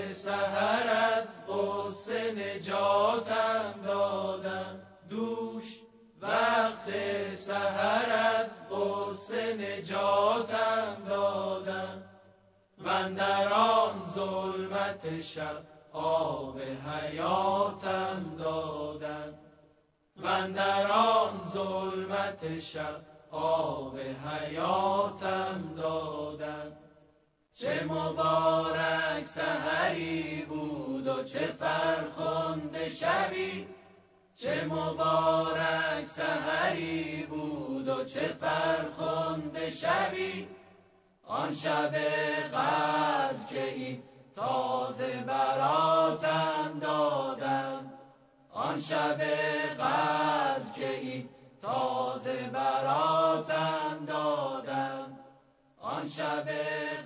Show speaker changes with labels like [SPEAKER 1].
[SPEAKER 1] سحر از غصه نجاتم دادن، دوش وقت سحر از غصه نجاتم دادن، واندر آن ظلمت شب آب حیاتم دادن، واندر آن ظلمت شب آب حیاتم دادن. چه مبارک سحری بود و چه فرخنده شبی، چه مبارک سحری بود و چه فرخنده شبی، آن شب قدر که این تازه براتم دادن، آن شب قدر که این تازه براتم دادن، آن شب